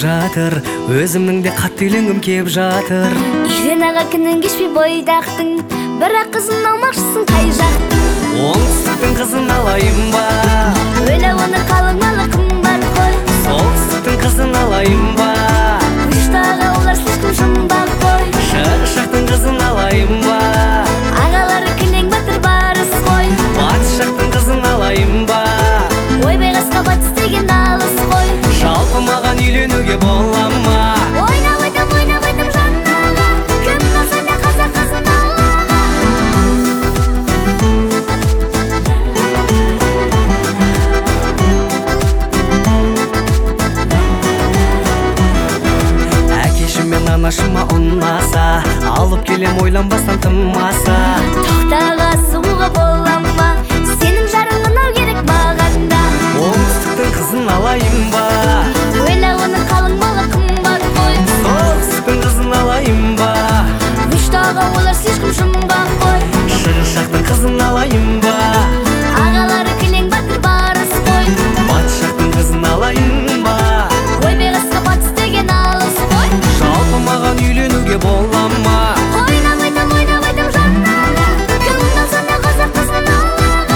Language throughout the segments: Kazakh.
жатыр, өзімнің де қатты үйленгім кеп жатыр. Үйден аға күнін кешпей бойдақтың, бірақ қызын алмақшысың қай жақтың? Оңтүстіктің қызын алайын ба? Өлі оны қалыңмалы қымбат қой. Солтүстіктің қызын алайын ба? Үштаға олар слишком жұмбақ қой. Шығыс жақтың қызын алайын ба? Ағалары кілең батыр барыс қой. Батыс жақтың қызын алайын ба? Ойбай қасқа батыс деген алыс қой. Жалпы маған үйленуге бола ма? Ойнап айтам жаннаға, кім болса да қазақ қызын алаға. Әкешім мен анашыма ұнаса, алып келем ойланбастан тыммаса. Тоқтаға суға бола ма? Сенің жарың ұнау керек маған да. Оңтүстіктің қызын алайын ба? Өлі оны қалыңмалы қымбат қой. Солтүстіктің қызын алайын ба? Үштаға олар слишком жұмбақ қой. Шығыс жақтың қызын алайын ба? Ағалары кілең батыр барыс қой. Батыс жақтың қызын алайын ба? Ойбай қасқа батыс деген алыс қой. Жалпы маған үйленуге бола ма? Ойнап айтам жаннаға, кім болса да қазақ қызын алаға.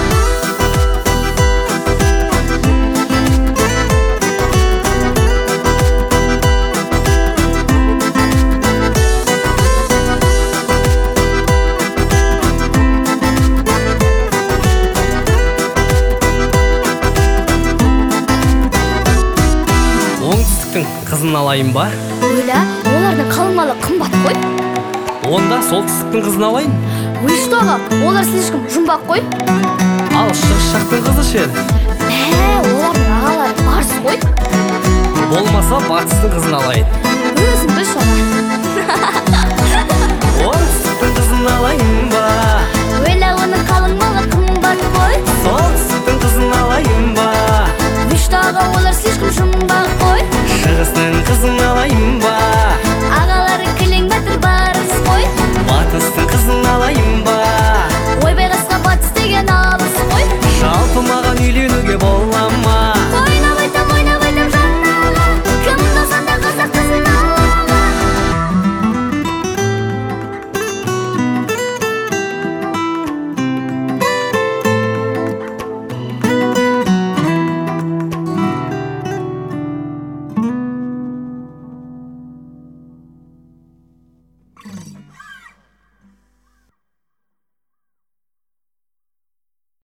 Оңтүстіктің қызын алайын ба? Өлі, олардың қалыңмалы қымбат қой. Онда солтүстіктің қызын алайын. Үштаға олар слишком жұмбақ қой. Ал шығыс жақтың қызы ше? Олардың ағалары барыс қой. Болмаса батыстың қызын алайын. Өзің біл шоға. Оңтүстіктің қызын алайын ба? Өлі оны қалыңмалы қымбат қой. Солтүстіктің қызын алайын ба? Үштаға олар слишком жұмбақ қой. Шығыстың